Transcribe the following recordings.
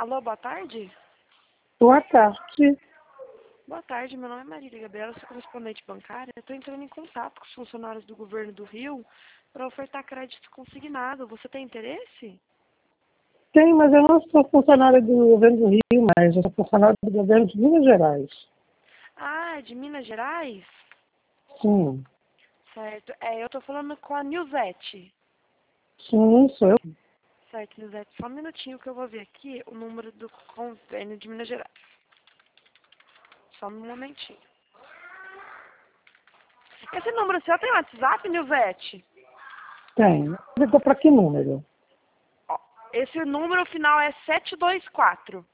Alô, boa tarde? Boa tarde. Boa tarde, meu nome é Marília Gabriela, sou correspondente bancária. Eu estou entrando em contato com os funcionários do governo do Rio para ofertar crédito consignado. Você tem interesse? Tem, mas eu não sou funcionária do governo do Rio, mas eu sou funcionária do governo de Minas Gerais. Ah, é de Minas Gerais? Sim, Certo. Eu estou falando com a Nilzete. sim, sou eu. Certo, Nilzete. Só um minutinho que eu vou ver aqui o número do convênio de Minas Gerais. Só um momentinho. Esse número seu tem WhatsApp, Nilzete? Tem. Ligou para que número? Ó, esse número final é 724.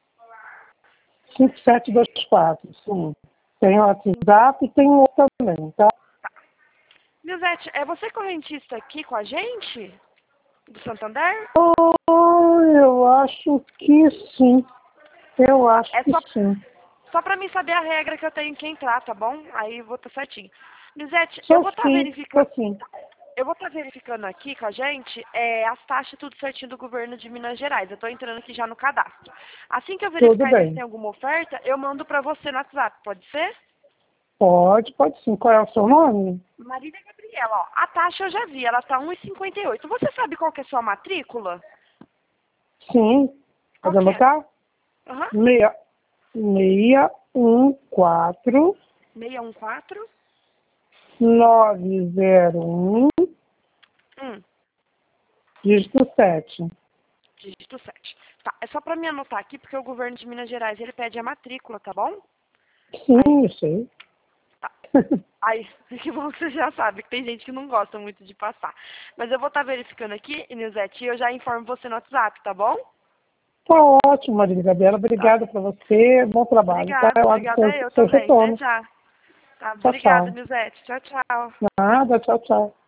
5724, sim. Tem o WhatsApp e tem o outro também, tá? Nilzete, é você correntista aqui com a gente? Do Santander? Oh, eu acho que sim. Eu acho É que sim. só pra mim saber a regra que eu tenho que entrar, tá bom? Aí eu vou estar certinho. Nilzete, Sou sim, sou sim. eu vou estar verificando aqui com a gente as taxas tudo certinho do governo de Minas Gerais. Eu tô entrando aqui já no cadastro. Assim que eu Tudo verificar e ver se bem. tem alguma oferta, eu mando pra você no WhatsApp, pode ser? Pode sim. Qual é o seu nome? Marília Gabriela, ó, a taxa eu já vi, ela tá 1,58. Você sabe qual que é a sua matrícula? Sim. Qual Pode que é? anotar? Aham. 614 614. 901, Hum. dígito 7. Dígito 7. Tá, é só pra me anotar aqui, porque o governo de Minas Gerais, ele pede a matrícula, tá bom? Aí, Sim, eu sei. tá. Aí, que bom que você já sabe, que tem gente que não gosta muito de passar. Mas eu vou estar verificando aqui, Nilzete, e eu já informo você no WhatsApp, tá bom? Tá ótimo, Maria Gabriela. Tá. Obrigada para você. Bom trabalho, tá? Obrigada, Eu aguardo obrigada eu seu também. Até retorno. já. Tá, Tchau, obrigada, tchau. Nilzete. Tchau, tchau. Nada, tchau, tchau.